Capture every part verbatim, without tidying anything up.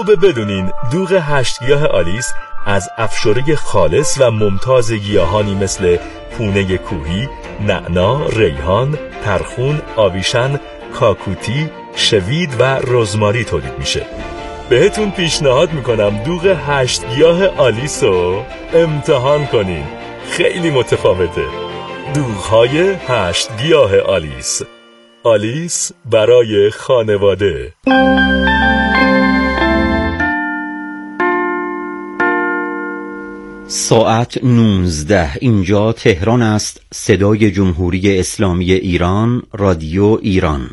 خوبه بدونین دوغ هشت گیاه آلیس از افشوره خالص و ممتاز گیاهانی مثل پونه کوهی، نعنا، ریحان، ترخون، آویشن، کاکوتی، شوید و رزماری تولید میشه. بهتون پیشنهاد میکنم دوغ هشت گیاه آلیس رو امتحان کنین. خیلی متفاوته. دوغ‌های هشت گیاه آلیس. آلیس برای خانواده. ساعت نوزده. اینجا تهران است. صدای جمهوری اسلامی ایران، رادیو ایران.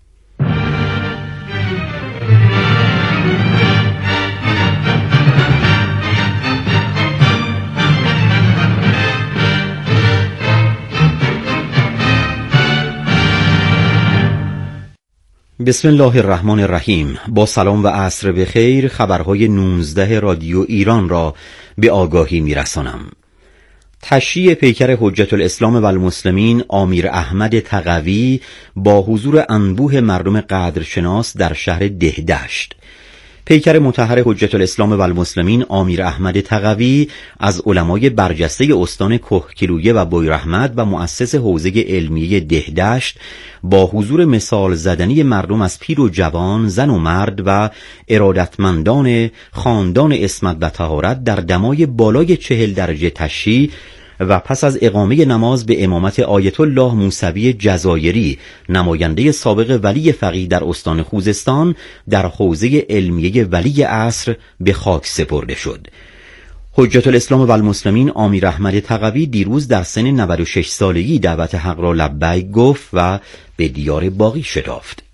بسم الله الرحمن الرحیم. با سلام و عصر بخیر خبرهای نوزده رادیو ایران را به آگاهی میرسانم. تشییع پیکر حجت الاسلام و المسلمین امیر احمد تقوی با حضور انبوه مردم قدرشناس در شهر دهدشت. پیکر مطهر حجت الاسلام و المسلمین امیر احمد تقوی از علمای برجسته استان کهگیلویه و بویراحمد و مؤسس حوزه علمیه دهدشت با حضور مثال زدنی مردم از پیر و جوان، زن و مرد و ارادتمندان خاندان عصمت و طهارت در دمای بالای چهل درجه تشییع و پس از اقامه نماز به امامت آیت الله موسوی جزایری، نماینده سابق ولی فقیه در استان خوزستان، در حوزه علمیه ولی عصر به خاک سپرده شد. حجت الاسلام و المسلمین امیر احمد تقوی دیروز در سن نود و شش سالگی دعوت حق را لبیک گفت و به دیار باقی شتافت.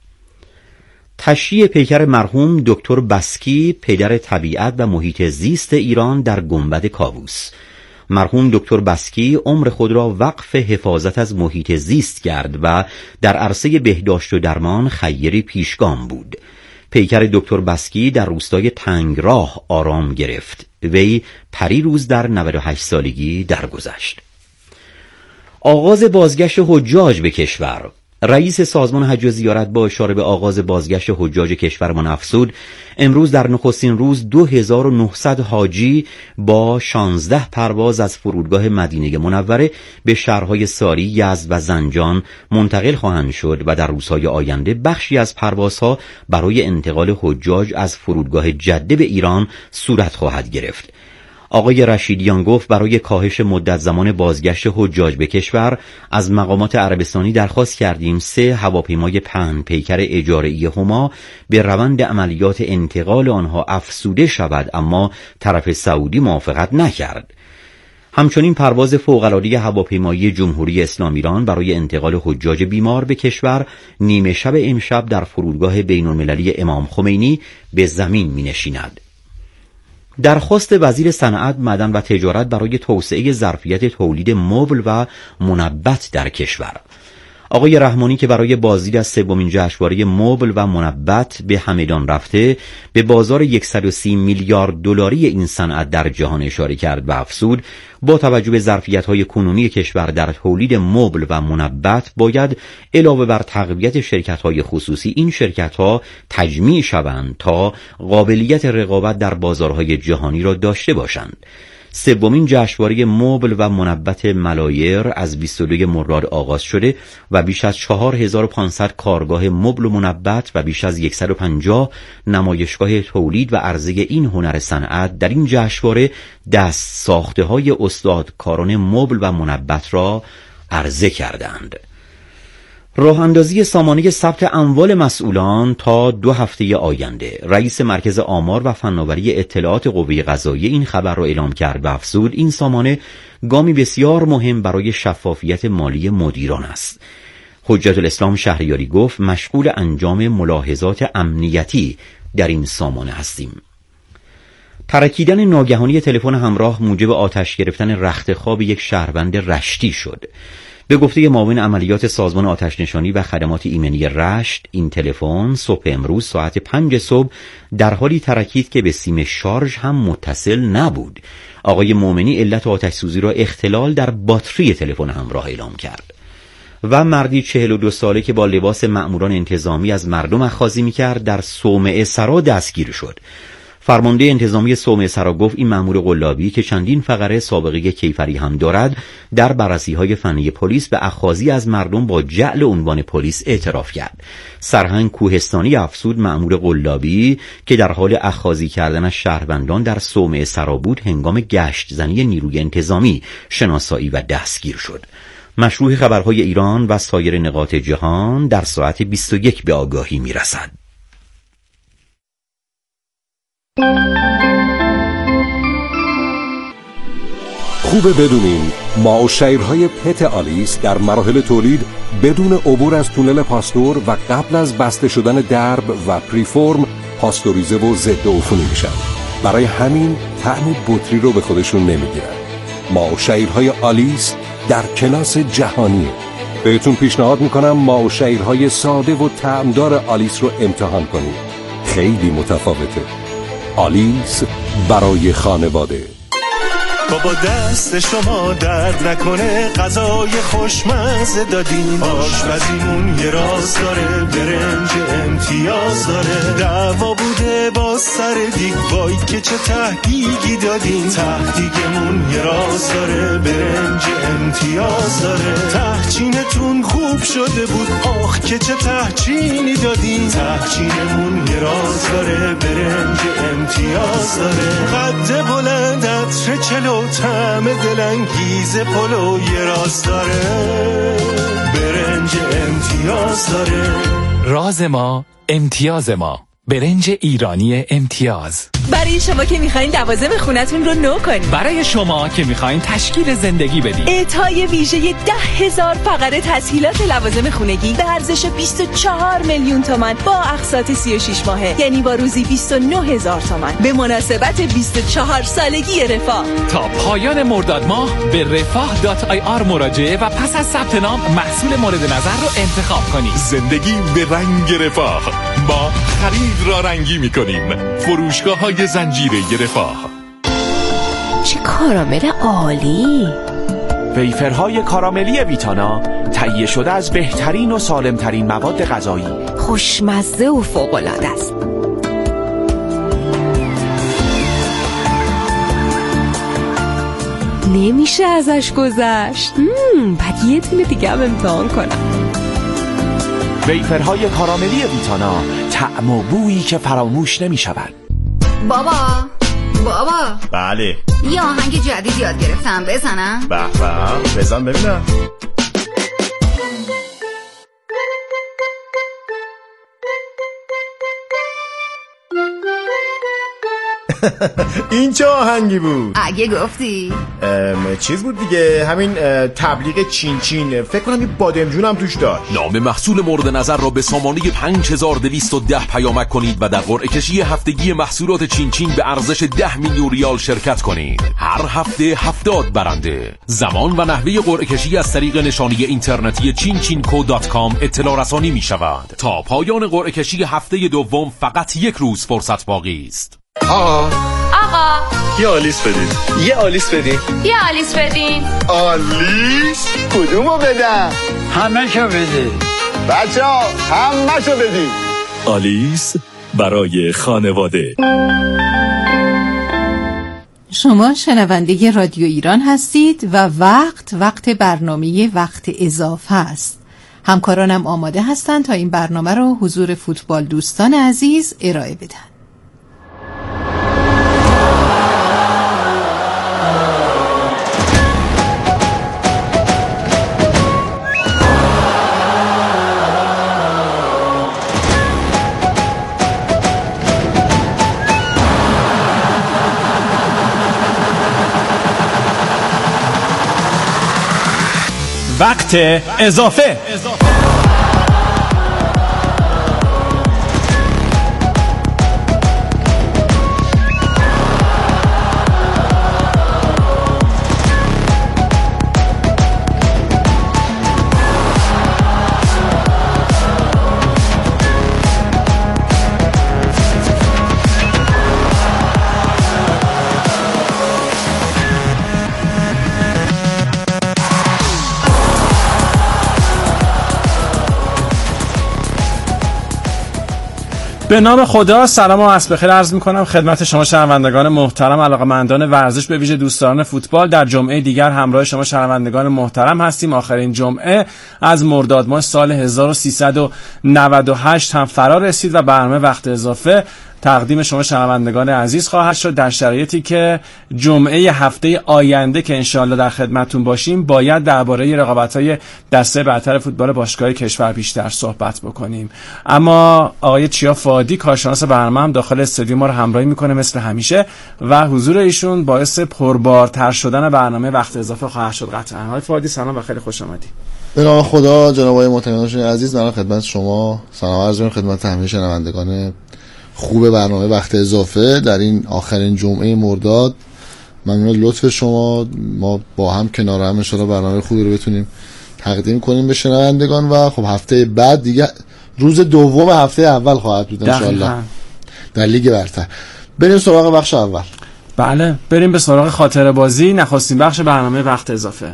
تشییع پیکر مرحوم دکتر بسکی، پدر طبیعت و محیط زیست ایران، در گنبد کاووس. مرحوم دکتر بسکی عمر خود را وقف حفاظت از محیط زیست کرد و در عرصه بهداشت و درمان خیری پیشگام بود. پیکر دکتر بسکی در روستای تنگراه آرام گرفت. وی پریروز در نود و هشت سالگی درگذشت. آغاز بازگشت حجاج به کشور. رئیس سازمان حج و زیارت با اشاره به آغاز بازگشت حجاج کشورمان افزود امروز در نخستین روز دو هزار و نهصد حاجی با شانزده پرواز از فرودگاه مدینه منوره به شهرهای ساری، یزد و زنجان منتقل خواهند شد و در روزهای آینده بخشی از پروازها برای انتقال حجاج از فرودگاه جده به ایران صورت خواهد گرفت. آقای رشیدیان گفت برای کاهش مدت زمان بازگشت حجاج به کشور از مقامات عربستانی درخواست کردیم سه هواپیمای پهن پیکر اجاره‌ای هما به روند عملیات انتقال آنها افزوده شود، اما طرف سعودی موافقت نکرد. همچنین پرواز فوق‌العاده هواپیمایی جمهوری اسلامی ایران برای انتقال حجاج بیمار به کشور نیمه شب امشب در فرودگاه بین‌المللی امام خمینی به زمین می‌نشیند. درخواست وزیر صنعت، معدن و تجارت برای توسعه ظرفیت تولید مبل و منبت در کشور. آقای رحمانی که برای بازدید از سومین جشنواره مبل و منبت به همدان رفته به بازار صد و سی میلیارد دلاری این صنعت در جهان اشاره کرد و افزود با توجه به ظرفیت‌های کنونی کشور در تولید مبل و منبت باید علاوه بر تقویت شرکت‌های خصوصی این شرکت‌ها تجمیع شوند تا قابلیت رقابت در بازارهای جهانی را داشته باشند. سومین جشنواره مبل و منبت ملایر از بیست و دوم مرداد آغاز شده و بیش از چهار هزار و پانصد کارگاه مبل و منبت و بیش از صد و پنجاه نمایشگاه تولید و عرضه این هنر صنعت در این جشنواره دست ساخته های استادکاران مبل و منبت را عرضه کردند. راه اندازی سامانه ثبت اموال مسئولان تا دو هفته آینده. رئیس مرکز آمار و فناوری اطلاعات قوه قضاییه این خبر را اعلام کرد و افزود این سامانه گامی بسیار مهم برای شفافیت مالی مدیران است. حجت الاسلام شهریاری گفت مشغول انجام ملاحظات امنیتی در این سامانه هستیم. ترکیدن ناگهانی تلفن همراه موجب آتش گرفتن رختخواب یک شهروند رشتی شد. به گفته معاون عملیات سازمان آتش نشانی و خدمات ایمنی رشت، این تلفن صبح امروز ساعت پنج صبح در حالی ترکید که به سیم شارژ هم متصل نبود. آقای مومنی علت آتش سوزی را اختلال در باتری تلفن همراه اعلام کرد. و مردی چهل و دو ساله که با لباس مأموران انتظامی از مردم اخاذی می‌کرد در صومعه سرا دستگیر شد. فرمانده انتظامی صومعه سرا گفت این مأمور قلابی که چندین فقره سابقه کیفری هم دارد در بررسی‌های فنی پلیس به اخاذی از مردم با جعل عنوان پلیس اعتراف کرد. سرهنگ کوهستانی افزود مأمور قلابی که در حال اخاذی کردن از شهروندان در صومعه سرا بود هنگام گشت زنی نیروی انتظامی شناسایی و دستگیر شد. مشروع خبرهای ایران و سایر نقاط جهان در ساعت بیست و یک به آگاهی میرسد. خوبه بدونین ماوشیرهای پت آلیس در مراحل تولید بدون عبور از تونل پاستور و قبل از بسته شدن درب و پریفورم پاستوریزه و ضد عفونی میشن. برای همین طعم بطری رو به خودشون نمیگیرن. ماوشیرهای آلیس در کلاس جهانیه. بهتون پیشنهاد میکنم ماوشیرهای ساده و طعمدار آلیس رو امتحان کنید. خیلی متفاوته. آلیس برای خانواده. بابا دست شما درد نکنه، غذای خوشمزه دادین، آشپزیمون یه راز داره، برنج امتیاز داره، دعوا بوده با سر دیگ، وای که چه تهدیگی دادین، تهدیگمون یه راز داره، برنج امتیاز داره، تهچینتون خوب شده بود، آخ که چه تهچینی دادین، تهچینمون یه راز داره، برنج امتیاز داره، قد بلند عطر چلو طعم دلانگیز پلو یه راز داره، برنج امتیاز داره. راز ما امتیاز ما، برنج ایرانی امتیاز. برای شما که میخواین لوازم خونتون رو نو کنید، برای شما که میخواین تشکیل زندگی بدید، اعطای ویژه ده هزار فقره تسهیلات لوازم خونگی به ارزش بیست و چهار میلیون تومان با اقساط سی و شش ماهه، یعنی با روزی بیست و نه هزار تومان به مناسبت بیست و چهار سالگی رفاه. تا پایان مرداد ماه به رفاه دات آی آر مراجعه و پس از ثبت نام محصول مورد نظر رو انتخاب کنید. زندگی به رنگ رفاه، ما خرید را رنگی میکنیم. فروشگاه های زنجیره رفاه. چه کارامل عالی! ویفرهای کاراملی ویتانا تهیه شده از بهترین و سالمترین مواد غذایی، خوشمزه و فوق‌العاده است. نمیشه ازش گذشت. بعد یه تونه دیگه هم امتحان کنم. ویفرهای کاراملی ویتانا، طعم و بویی که فراموش نمی شود. بابا بابا بله، یه آهنگ جدید یاد گرفتم، بزنم؟ به به، بزن ببینم. این چه آهنگی بود؟ اگه گفتی چیز بود دیگه، همین تبلیغ چین چین، فکر کنم یه بادمجون هم توش داشت. نام محصول مورد نظر را به سامانه پنج هزار و دویست و ده پیامک کنید و در قرعه کشی هفتگی محصولات چین چین به ارزش ده میلیون ریال شرکت کنید. هر هفته هفتاد برنده. زمان و نحوه قرعه کشی از طریق نشانی اینترنتی چین چین کو دات کام اطلاع رسانی می شود. تا پایان قرعه کشی هفته دوم فقط یک روز فرصت باقی است. آقا آقا یه آلیس بدین، یه آلیس بدین، یه آلیس بدین. آلیس کدومو بدم؟ همه شو بدین بچه ها، همه شو بدین. آلیس برای خانواده. شما شنونده رادیو ایران هستید و وقت وقت برنامه وقت اضافه است. همکارانم آماده هستند تا این برنامه رو حضور فوتبال دوستان عزیز ارائه بدن. وقت اضافه. به نام خدا، سلام و عصر بخیر عرض میکنم خدمت شما شنوندگان محترم، علاقه‌مندان ورزش به ویژه دوستان فوتبال. در جمعه دیگر همراه شما شنوندگان محترم هستیم. آخرین جمعه از مرداد ماه سال هزار و سیصد و نود و هشت هم فرا رسید و برنامه وقت اضافه تقدیم شما شنوندگان عزیز خواهد شد در شرایطی که جمعه هفته آینده که انشاءالله در خدمتتون باشیم باید درباره رقابت‌های دسته برتر فوتبال باشگاه کشور بیشتر صحبت بکنیم. اما آقای چیا فادی کارشناس برنامه هم داخل استودیو ما رو همراهی میکنه مثل همیشه و حضور ایشون باعث پربارتر شدن برنامه وقت اضافه خواهد شد قطعا. آقای فادی سلام و خیلی خوش آمدید. به نام خدا جناب آقای محترم عزیز، من خدمت شما سلام عرض می‌کنم خدمت همه شنوندگان خوب برنامه وقت اضافه در این آخرین جمعه مرداد. ممنون لطف شما، ما با هم کنار هم ان شاءالله برنامه خوبی رو بتونیم تقدیم کنیم به شنوندگان و خب هفته بعد دیگه روز دوم هفته اول خواهد بود ان شاءالله در لیگ برتر. بریم سراغ بخش اول. بله بریم به سراغ خاطره بازی، نخستین بخش برنامه وقت اضافه.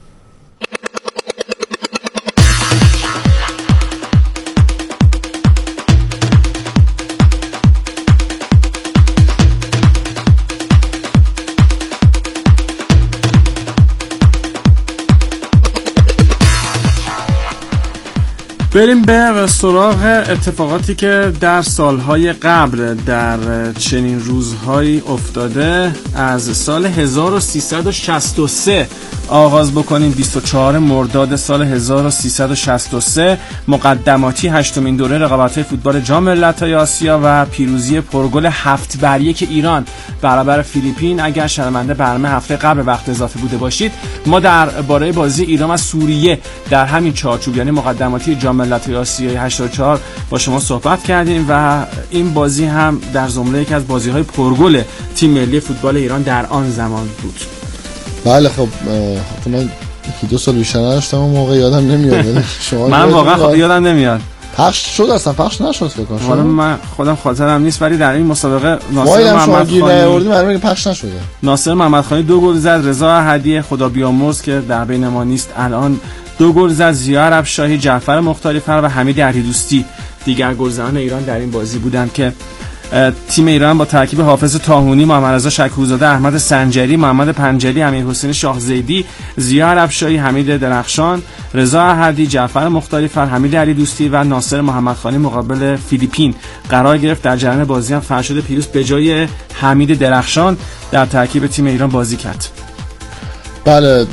بریم به سراغ اتفاقاتی که در سالهای قبل در چنین روزهایی افتاده. از سال هزار و سیصد و شصت و سه آغاز بکنیم. بیست و چهارم مرداد سال هزار و سیصد و شصت و سه مقدماتی هشتمین دوره رقابت‌های فوتبال جام ملت‌های آسیا و پیروزی پرگل هفت بر یک ایران برابر فیلیپین. اگر شرمنده برنامه هفته قبل وقت اضافه بوده باشید، ما در باره بازی ایران و سوریه در همین چارچوب یعنی مقدماتی جام ملت‌های آسیای هشتاد و چهار با شما صحبت کردیم و این بازی هم در زمره یکی از بازی‌های پرگل تیم ملی فوتبال ایران در آن زمان بود. بله خب من یکی دو سال بیشتر نداشتم اون موقع یادم نمیاد. شما من واقعا یادم نمیاد پخش شد اصلا پخش نشد فکر کنم. حالا من خودم خاطرم نیست ولی در این مسابقه ناصر محمدخانی پخش نشده. ناصر محمدخانی دو گل زد، رضا احدی خدا بیامرز که در بین ما نیست الان دو گل زد، ضیا عربشاهی، جعفر مختاری‌فر و حمید علیدوستی دیگر گلزنان ایران در این بازی بودند که تیم ایران با ترکیب حافظ طاهونی، محمد رضا شکوزاده، احمد سنجری، محمد پنجلی، امیرحسین شاهزیدی، ضیا عربشاهی، حمید درخشان، رضا احدی، جعفر مختاری‌فر، حمید علیدوستی و ناصر محمدخانی مقابل فیلیپین قرار گرفت. در جریان بازی هم فرشاد پیروز به جای حمید درخشان در ترکیب تیم ایران بازی کرد. بله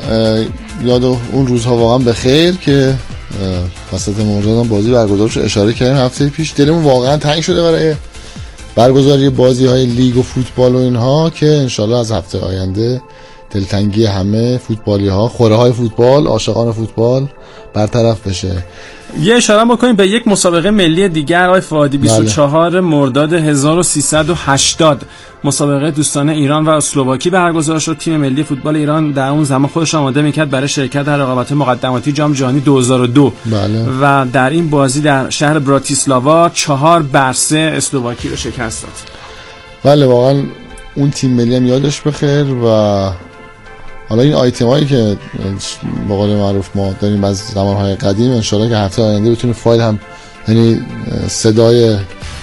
یاد اون روزها واقعا به خیر که وسط مرداد بازی برگزار شد. اشاره کردیم هفته پیش دلمون واقعا تنگ شده برای برگزاری بازی های لیگ و فوتبال و اینها که انشالله از هفته آینده دلتنگی همه فوتبالی ها، خوره های فوتبال، عاشقان فوتبال برطرف بشه. یه اشاره بکنیم به یک مسابقه ملی دیگر آقای فادی. بیست و چهارم مرداد هزار و سیصد و هشتاد مسابقه دوستانه ایران و اسلواکی برگزار شد. تیم ملی فوتبال ایران در اون زمان خودش آماده میکرد برای شرکت در رقابت مقدماتی جام جهانی دو هزار و دو. بله. و در این بازی در شهر براتیسلاوا چهار بر سه اسلواکی رو شکست داد. بله واقعا اون تیم ملی هم یادش بخیر. و حالا این آیتم هایی که به قول معروف ما داریم از زمانهای قدیم انشالله که هفته آینده بتونیم فایل هم یعنی صدای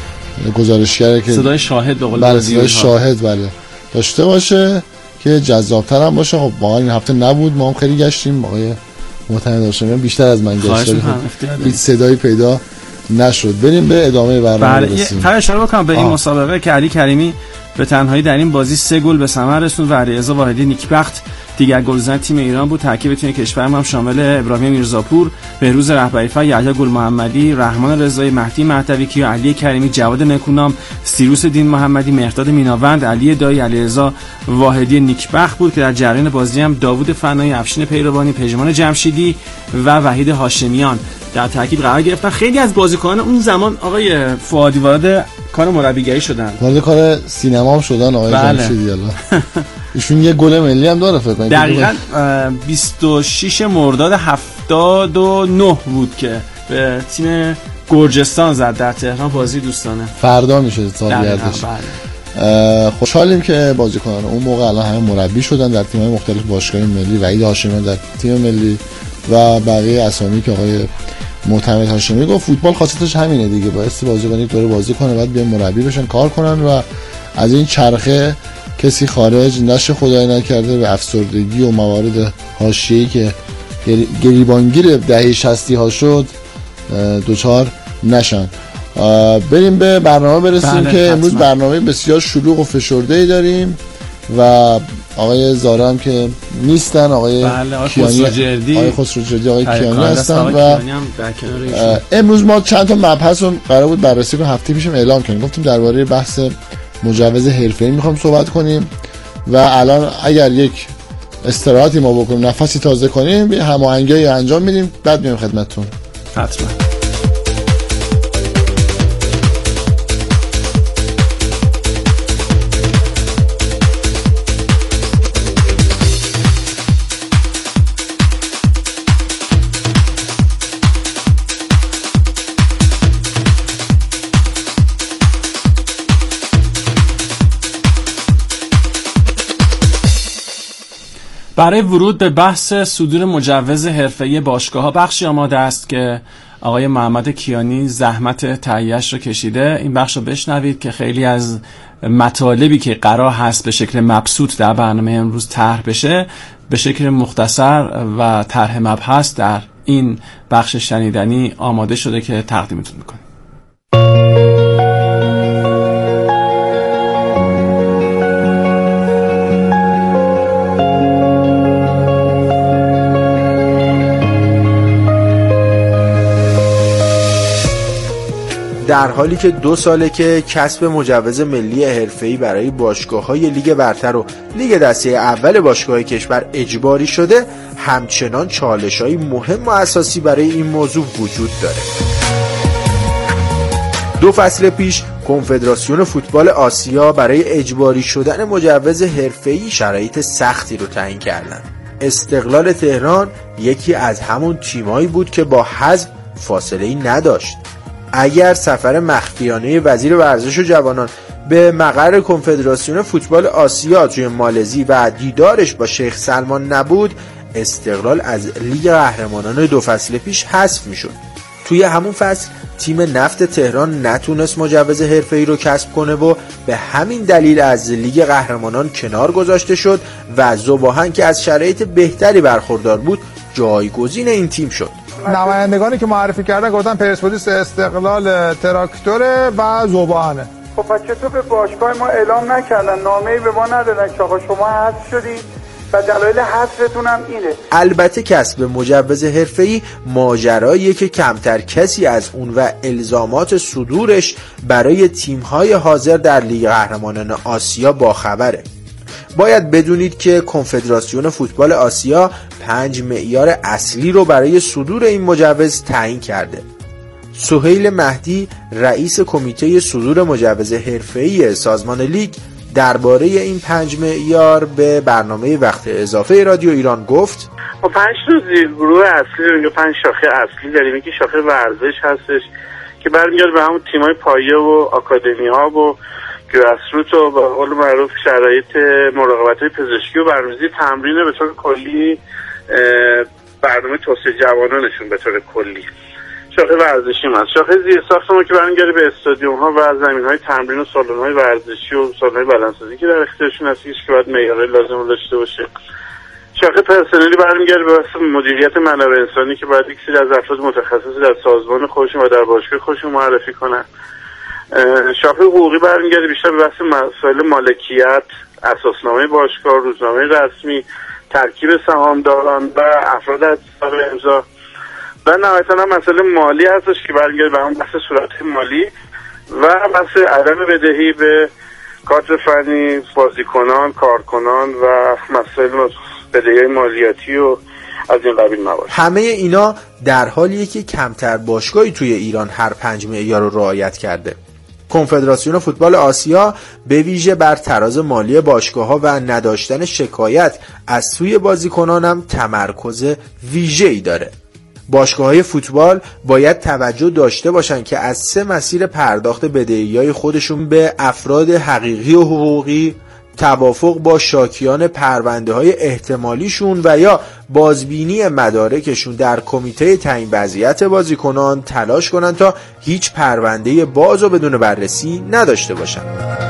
گزارشگر که صدای شاهد به قول بله صدای شاهد بله داشته باشه که جذاب‌تر هم باشه. خب واقعا این هفته نبود، ما هم خیلی گشتیم، آقای محترم داشتیم بیشتر از من گشتیم، هیچ صدایی پیدا نشد. بریم به ادامه برنامه برسیم. بله اشاره بکنم به این مسابقه که علی کریمی به تنهایی در این بازی سه گل به ثمر رسوند و علیرضا واحدی نیکبخت دیگر گلزن تیم ایران بود. ترکیب تیم کشور هم شامل ابراهیم میرزاپور، بهروز رهبری‌فر، یحیی گل محمدی، رحمان رضایی، مهدی مهدوی کیا، علی کریمی، جواد نکونام، سیروس دین محمدی، مهرداد میناوند، علی دایی، علیرضا واحدی نیکبخت بود که در جریان بازی هم داوود فنایی، افشین پیروانی، پژمان جمشیدی و وحید هاشمیان در ترکیب قرار گرفتن. خیلی از بازیکنان اون زمان آقای فؤادی وارد کار مربیگری شدن، وارد کار سینما هم شدن آقای بله. جمشیدی الله ایشون یه گل ملی هم داره فکر کنم دقیقاً بیست و شش مرداد هفتاد و نه بود که به تیم گرجستان زد در تهران بازی دوستانه. فردا میشه سالگردش. خوشحالیم که بازیکنان اون موقع الان همه مربی شدن در تیم‌های مختلف باشگاه ملی، وحید هاشمیان در تیم ملی و بقیه اسامی که آقای معتمد هاشمی گفت فوتبال خاصیتش همینه دیگه، بایستی بازیکن یک دوره بازی کنه بعد بیان مربی بشن کار کنن و از این چرخه کسی خارج نشه خدای نکرده به افسردگی و موارد حاشیه‌ای که گریبانگیر دهه شصتی ها شد دوچار نشن. بریم به برنامه برسیم که حتما. امروز برنامه بسیار شلوغ و فشرده‌ای داریم و آقای زارا هم که نیستن، آقای بله، آقای کیانی خسروجردی آقای خسروجردی آقای کیانی هستن و امروز ما چند تا مبحث رو قرار بود بررسی کنیم، هفته پیشم اعلام کردیم، گفتیم درباره بحث مجوز حرفه‌ای میخوام صحبت کنیم و الان اگر یک استراحتی ما بکنیم نفسی تازه کنیم هماهنگی انجام میدیم بعد میام خدمتتون. حتما. برای ورود به بحث صدور مجوز حرفه‌ای باشگاه‌ها بخشی آماده است که آقای محمد کیانی زحمت تهیه‌اش رو کشیده. این بخش رو بشنوید که خیلی از مطالبی که قرار هست به شکل مبسوط در برنامه امروز طرح بشه به شکل مختصر و طرح مبحث در این بخش شنیدنی آماده شده که تقدیمتون می‌کنیم. در حالی که دو ساله که کسب مجوز ملی حرفه‌ای برای باشگاه‌های لیگ برتر و لیگ دسته اول باشگاه‌های کشور اجباری شده، همچنان چالش‌های مهم و اساسی برای این موضوع وجود داره. دو فصل پیش کنفدراسیون فوتبال آسیا برای اجباری شدن مجوز حرفه‌ای شرایط سختی رو تعیین کردند. استقلال تهران یکی از همون تیمایی بود که با حذف فاصله‌ای نداشت. اگر سفر مخفیانه وزیر ورزش و جوانان به مقر کنفدراسیون فوتبال آسیا توی مالزی و دیدارش با شیخ سلمان نبود، استقلال از لیگ قهرمانان دو فصل پیش حذف میشد. توی همون فصل تیم نفت تهران نتونست مجوز حرفه‌ای رو کسب کنه و به همین دلیل از لیگ قهرمانان کنار گذاشته شد و ذوباهن که از شرایط بهتری برخوردار بود جایگزین این تیم شد. نمایندگانی که معرفی کردن گفتن پرسپولیس، استقلال، تراکتور و ذوباهنه. خب پس چطور به باشگاه ما اعلام نکردن، نامه‌ای به ما ندادن که آقا شما حذف شدید و دلایل حذفتون هم اینه؟ البته کسب مجوز حرفه‌ای ماجراییه که کمتر کسی از اون و الزامات صدورش برای تیم‌های حاضر در لیگ قهرمانان آسیا باخبره. باید بدونید که کنفدراسیون فوتبال آسیا پنج معیار اصلی رو برای صدور این مجوز تعیین کرده. سهیل مهدی رئیس کمیته صدور مجوز حرفه‌ای سازمان لیگ درباره این پنج معیار به برنامه وقت اضافه رادیو ایران گفت: ما پنج تا زیرگروه اصلی داریم، پنج شاخه اصلی داریم. یکی شاخه ورزش هستش که برمیگرده به همون تیمای پایه و آکادمی‌ها و گراسروت و به قول معروف شرایط مراقبت‌های پزشکی و برنامه‌ریزی تمرین به طور کلی، برنامه توسعه جوانانشون به طور کلی. شاخه ورزشی هست. شاخه زیرساخت ما که برمیگرده به استادیوم‌ها و زمین‌های تمرین و سالن‌های ورزشی و سالن‌های بدنسازی که در اختیارشون هست که باید معیارهای لازم رو داشته باشه. شاخه پرسنلی برمیگرده به بحث مدیریت منابع انسانی که باید یک سری از افراد متخصص در سازمان خودشون و در باشگاه خودشون معرفی کنن. شاخه حقوقی برمیگرده بیشتر به بحث مسائل مالکیت، اساسنامه باشگاه، روزنامه رسمی، ترکیب سهامداران و افراد از امضا و نهایتاً هم مسئله مالی هستش که برمیگرده به اون بحث صورت مالی و بحث عدم بدهی به کادر فنی، بازیکنان، کارکنان و مسائل بدهی مالیاتی و از این قبیل موارد. همه اینا در حالیه که کمتر باشگاهی توی ایران هر پنج معیار رو رعایت کرده. کنفدراسیون فوتبال آسیا به ویژه بر تراز مالی باشگاه‌ها و نداشتن شکایت از سوی بازیکنان هم تمرکز ویژه‌ای داره. باشگاه‌های فوتبال باید توجه داشته باشن که از سه مسیر پرداخت بدهی‌های خودشون به افراد حقیقی و حقوقی، توافق با شاکیان پرونده های احتمالیشون و یا بازبینی مدارکشون در کمیته تعیین وضعیت بازیکنان تلاش کنن تا هیچ پرونده باز و بدون بررسی نداشته باشن.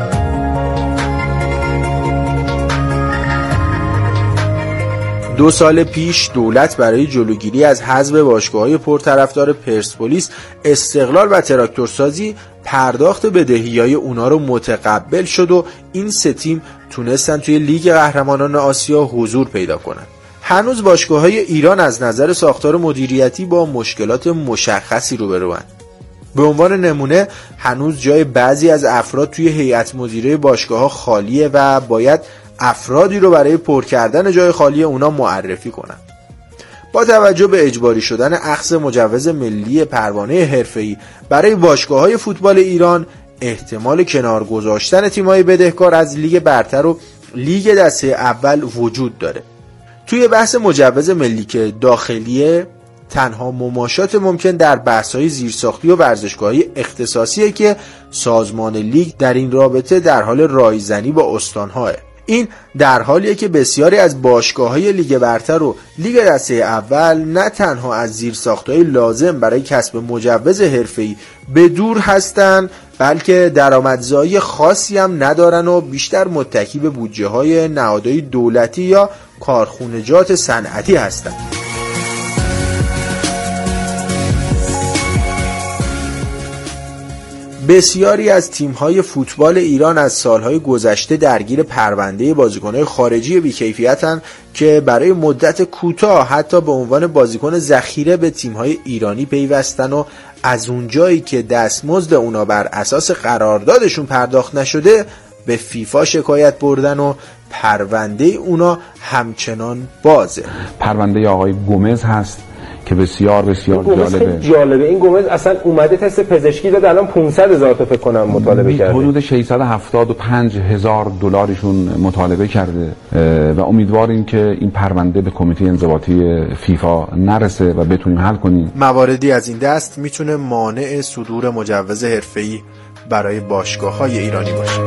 دو سال پیش دولت برای جلوگیری از حذف باشگاه‌های پرطرفدار پرسپولیس، استقلال و تراکتورسازی پرداخت بدهی‌های اونا رو متقبل شد و این سه تیم تونستن توی لیگ قهرمانان آسیا حضور پیدا کنن. هنوز باشگاه‌های ایران از نظر ساختار مدیریتی با مشکلات مشخصی روبروان. به عنوان نمونه هنوز جای بعضی از افراد توی هیئت مدیره باشگاه‌ها خالیه و باید افرادی رو برای پر کردن جای خالی اونا معرفی کنن. با توجه به اجباری شدن اخذ مجوز ملی پروانه حرفه‌ای برای باشگاه‌های فوتبال ایران، احتمال کنار گذاشتن تیم‌های بدهکار از لیگ برتر و لیگ دسته اول وجود داره. توی بحث مجوز ملی که داخلیه، تنها مماشات ممکن در بحث‌های زیرساختی و ورزشگاهی اختصاصیه که سازمان لیگ در این رابطه در حال رایزنی با استان‌هاه. این در حالیه که بسیاری از باشگاه‌های لیگ برتر و لیگ دسته اول نه تنها از زیرساخت‌های لازم برای کسب مجوز حرفه‌ای به دور هستن، بلکه درآمدزایی خاصی هم ندارن و بیشتر متکی به بودجه‌های نهادهای دولتی یا کارخونجات صنعتی هستن. بسیاری از تیم‌های فوتبال ایران از سالهای گذشته درگیر پرونده بازیکن‌های خارجی بی‌کیفیتن که برای مدت کوتاه حتی به عنوان بازیکن ذخیره به تیم‌های ایرانی پیوستن و از اونجایی که دستمزد اونا بر اساس قراردادشون پرداخت نشده به فیفا شکایت بردن و پرونده اونا همچنان بازه. پرونده آقای گومز هست که بسیار بسیار جالبه. جالبه این گومز اصلا اومده تست پزشکی داد، الان پانصد هزار تا فکر کنم مطالبه کرده. حدود ششصد و هفتاد و پنج هزار دلارشون مطالبه کرده و امیدواریم که این پرونده به کمیته انضباطی فیفا نرسه و بتونیم حل کنیم. مواردی از این دست میتونه مانع صدور مجوز حرفه‌ای برای باشگاه‌های ایرانی باشه.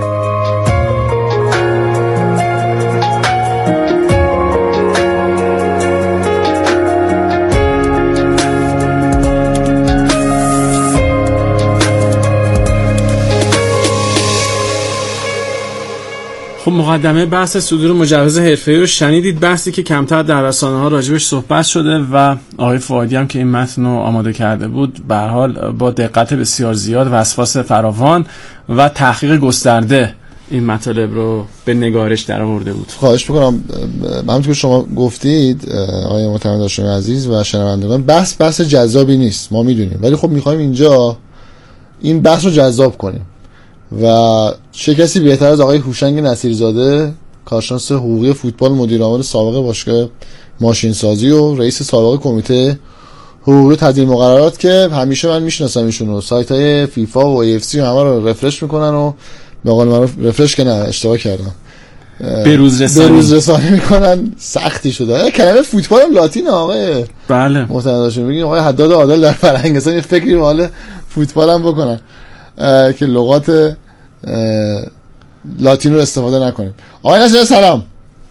خب مقدمه بحث صدور مجوز حرفه‌ای رو شنیدید، بحثی که کمتر در رسانه‌ها راجبش صحبت شده و آقای فؤادی هم که این متن رو آماده کرده بود به هر حال با دقت بسیار زیاد، وسواس فراوان و تحقیق گسترده این مطالب رو به نگارش درآورده بود. خواهش می‌کنم همونطور که شما گفتید آقای محترم داشتم عزیز و شنوندگان، بحث بحث جذابی نیست، ما میدونیم، ولی خب می‌خوایم اینجا این بحث رو جذاب کنیم و چه کسی بهتر از آقای هوشنگ نصیرزاده، کارشناس حقوقی فوتبال، مدیر عامل سابق باشگاه ماشین سازی و رئیس سابق کمیته حقوقی تدوین مقررات که همیشه من میشناسم ایشون رو، سایت‌های فیفا و ای اف سی همه رو رفرش میکنن و به قول معروف رفرش که نه اشتباه کردم بروز رسانی بروز رسانی میکنن. سختی شده کلمه فوتبال هم لاتین آقای بله محترم داشتیم بگیم آقای حداد عادل در فرهنگ اصلا یه فکری حال فوتبال هم بکنن که لغات لاتین رو استفاده نکنیم. آقای نصیر سلام.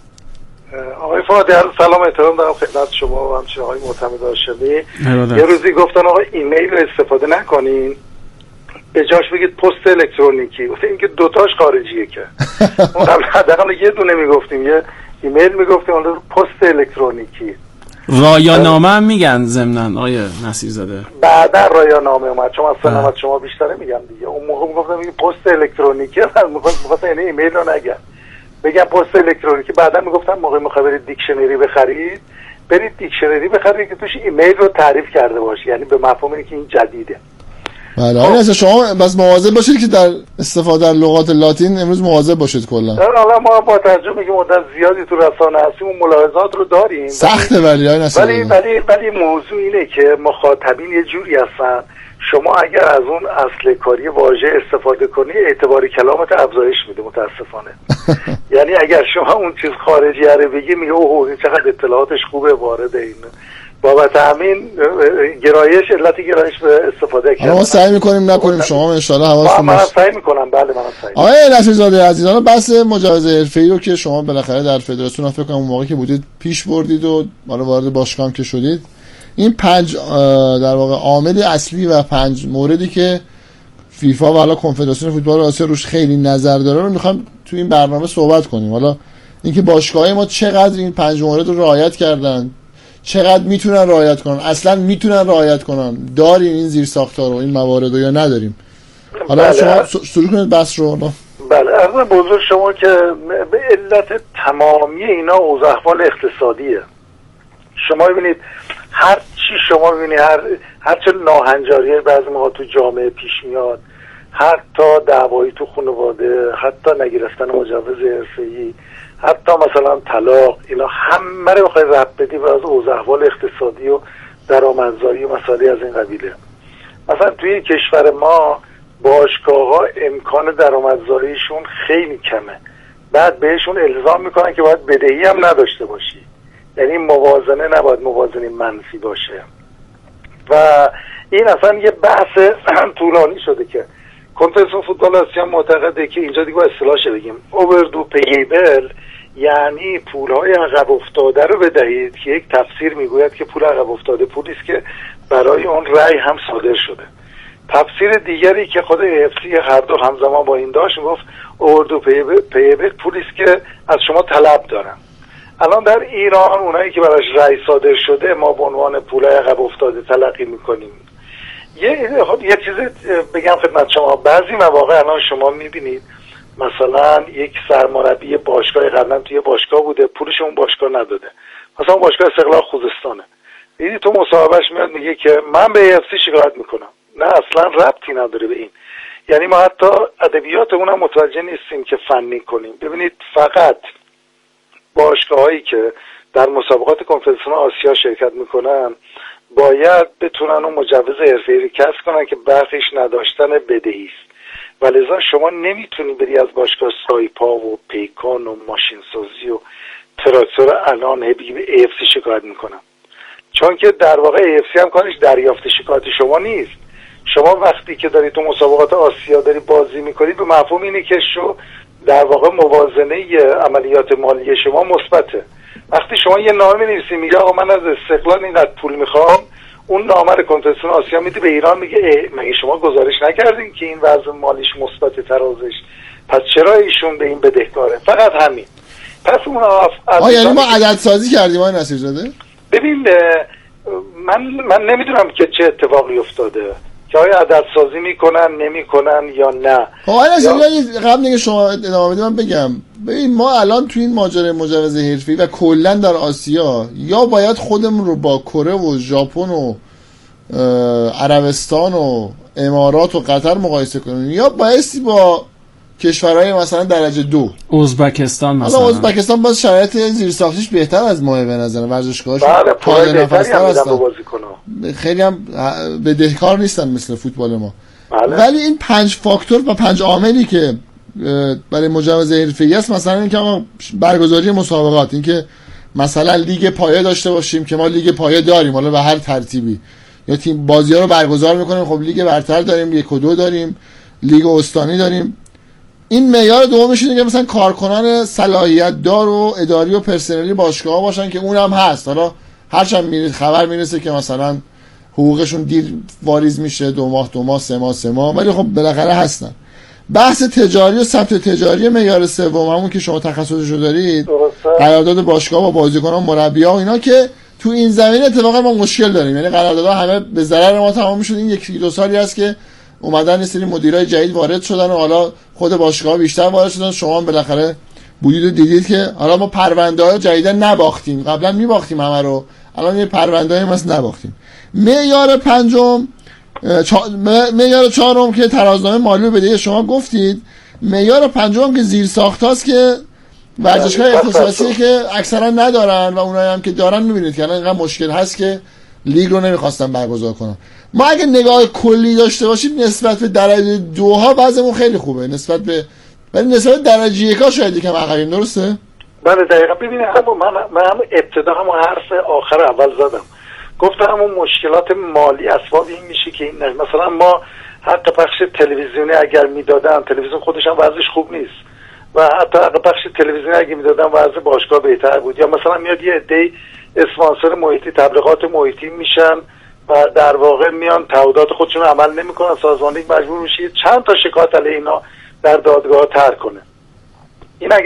آقای فؤادی سلام، احترام دارم خدمت شما و همچنین آقای معتمد هاشمی. یه روزی گفتن آقا ایمیل رو استفاده نکنین، به جاش بگید پست الکترونیکی. گفتیم که دوتاش خارجیه که اون قبل حداقل یه دونه میگفتیم، یه ایمیل میگفتیم، اون پست الکترونیکی. رایانامه هم میگن ضمناً آقای نصیرزاده. بعدا رایانامه اومد، چون اصلا نمت شما بیشتره میگم دیگه. اون موقع میگفتم میگه پست الکترونیکی، میگفتم یعنی ایمیل رو نگن، بگم پست الکترونیکی. بعدا میگفتم موقع میخوای برید دیکشنری بخرید، برید دیکشنری بخرید که توش ایمیل رو تعریف کرده باشه، یعنی به مفهوم اینکه این جدیده. بله آقای نصیر شما بس مواظب باشید که در استفاده از لغات لاتین امروز مواظب باشید کلا. حالا ما با ترجمه که مدت زیادی تو رسانه هستیم اون ملاحظات رو داریم، سخته ولی آقای نصیر ولی ولی ولی موضوع اینه که مخاطبین یه جوری هستن، شما اگر از اون اصل کاری واژه استفاده کنی اعتبار کلامت افزایش میده متاسفانه. یعنی اگر شما اون چیز خارجی رو بگی میگه اوه این چقدر اطلاعاتش خوبه، وارد این بابت همین گرایش علت گرایش به استفاده کردن. ما سعی میکنیم نکنیم، شما ان شاء الله حواستون باشه. من سعی میکنم. بله من سعی. آقای نصیرزاده عزیزان، بحث مجوز حرفه‌ای رو که شما بالاخره در فدراسیون فکر کنم اون موقعی که بودید پیش بردید و حالا وارد باشگاه هم که شدید، این پنج در واقع عامل اصلی و پنج موردی که فیفا و حالا کنفدراسیون فوتبال آسیا روش خیلی نظر داره رو میخوام تو این برنامه صحبت کنیم. حالا اینکه باشگاه‌های ما چقدر این پنج مورد رو رعایت کردن، چقدر میتونن رعایت کنن، اصلا میتونن رعایت کنن، داریم این زیر ساختار رو، این موارد رو یا نداریم. حالا بله. شما شروع کنید بحث رو. بله عرض بزرگ شما که به علت تمامی اینا اوضاع احوال اقتصادیه. شما ببینید هر چی شما ببینید هر هر چه ناهنجاری بعضی موقع تو جامعه پیش میاد، حتی دعوایی تو خانواده، حتی نگرفتن مجوز حرفه‌ای، حتی مثلا طلاق، اینا همه رو بخوای ربط بدی به از اوضاع احوال اقتصادی و درآمدزایی و مسائلی از این قبیله. مثلا توی کشور ما باشگاه‌ها امکان درآمدزاییشون خیلی کمه، بعد بهشون الزام میکنن که باید بدهی هم نداشته باشی، یعنی موازنه نباید موازنه منفی باشه. و این اصلا یه بحث طولانی شده که کنفدراسیون فوتبال آسیا معتقده که اینجا دیگه اصطلاحش بگیم اووردو پیبل، یعنی پولهای عقب افتاده رو بدهید، که یک تفسیر میگوید که پول عقب افتاده پولی است که برای اون رأی هم صادر شده. تفسیر دیگری که خود ای اف سی هر دو همزمان با این داشت میگفت اووردو پیبل پولی است که از شما طلب دارن. الان در ایران اونایی که براش رأی صادر شده ما به عنوان پولهای عقب افتاده تلقی میکنیم. یه یه چیزی بگم خدمت شما، بعضی مواقع الان شما میبینید مثلا یک سرمربی باشگاه قبلا توی باشگاه بوده، پولش اون باشگاه نداده، مثلا باشگاه استقلال خوزستانه، دیدی تو مصاحبهش میاد میگه که من به ای اف سی شکایت میکنم. نه اصلا ربطی نداره به این. یعنی ما حتی ادبیاتمون هم متوجه نیستیم که فنی کنیم. ببینید فقط باشگاهایی که در مسابقات کنفدراسیون آسیا شرکت میکنن باید بتونن اون مجوز حرفه‌ای رو کسب کنن که برخیش نداشتن بدهی است. ولذا شما نمیتونی بری از باشگاه سایپا و پیکان و ماشین سازی و تراکتور الان بگی به ای اف سی شکایت میکنم، چون که در واقع ای اف سی هم کارش دریافت شکایت شما نیست. شما وقتی که داری تو مسابقات آسیا داری بازی میکنی به مفهوم اینه که شو در واقع موازنه عملیات مالی شما مثبته. وقتی شما یه نامه می‌نویسی میگه آقا من از استقلال اینقدر پول میخوام، اون نامه رو کنفدراسیون آسیا میده به ایران میگه مگه شما گزارش نکردین که این وضع مالیش مثبت ترازش، پس چرا ایشون به این بدهکاره؟ فقط همین. پس اون آ یعنی ما عدد سازی کردیم آقای نصیرزاده؟ ببین من من نمیدونم که چه اتفاقی افتاده که آیا عدد سازی میکنن نمیکنن یا نه. آقای نصیرزاده قبل اینکه شما ادامه بدید من بگم، ببین ما الان تو این ماجرای مجوز حرفه‌ای و کلا در آسیا یا باید خودمون رو با کره و ژاپن و عربستان و امارات و قطر مقایسه کنیم، یا بایستی با کشورهای مثلا درجه دو، ازبکستان مثلا. ازبکستان باز شرایط زیرساختیش بهتر از ماه به نظر، ورزشگاهاش بله پای نفس‌تر هستن، خیلی هم بدهکار نیستن مثل فوتبال ما. بله. ولی این پنج فاکتور و پنج عاملی که برای مجوز حرفه‌ای است، مثلا اینکه ما برگزاری مسابقات، اینکه مثلا لیگ پایه داشته باشیم که ما لیگ پایه داریم حالا به هر ترتیبی، یا تیم بازی‌ها رو برگزار می‌کنیم، خب لیگ برتر داریم، یک و دو داریم، لیگ استانی داریم. این معیار دومش اینه که مثلا کارکنان صلاحیت دار و اداری و پرسنلی باشگاه‌ها باشن که اونم هست. حالا هرچند میرید خبر میرسه که مثلا حقوقشون دیر واریز میشه، دو ماه دو ماه سه ماه سه ماه، ولی خب بالاخره هستن. بحث تجاری و ثبت تجاری معیار سوم، همون که شما تخصصشو دارید، قرارداد باشگاه با بازیکنان، مربی‌ها و اینا، که تو این زمینه اتفاقا ما مشکل داریم. یعنی قراردادها همه به ضرر ما تمام میشد. این یکی دو سالی هست که اومدن یه سری مدیرای جدید وارد شدن و حالا خود باشگاه بیشتر وارد شدن. شما هم بالاخره بودید و دیدید که حالا ما پرونده‌های جدیدا نباختیم، قبلا میباختیم همه رو، الان یه پرونده‌ای مثلا نباختیم. معیار پنجم چا... معیار چهارم که ترازنامه مالی بدهی شما گفتید. معیار پنجم که زیر ساختاست که ورزشگاه اختصاصی که اکثرا ندارن و اونایی هم که دارن میبینید که الان اینقدر مشکل هست که لیگ رو نمیخواستن برگزار کنن. ما اگه نگاه کلی داشته باشیم نسبت به درجه دوها وضعمون خیلی خوبه، نسبت به ولی نسبت به درجه یکا شاید یکم عقبیم. درسته؟ بله دقیقاً. ببینید هم من من هم ابتدا هم حرف آخر اول زدم. گفتم اون مشکلات مالی اسباب این میشه که این مثلا ما حق پخش تلویزیونی اگر میدادن، تلویزیون خودش هم وضعش خوب نیست و حتی حق پخش تلویزیونی اگر میدادن وضع باشگاه بهتر بود. یا مثلا میاد یه عده اسپانسر محیطی، تبلیغات محیطی میشن و در واقع میان تعهدات خودشون عمل نمیکنن، سازماندهی مجبور میشه چند تا شکایت علیه اینا در دادگاه طرح کنه. این اگر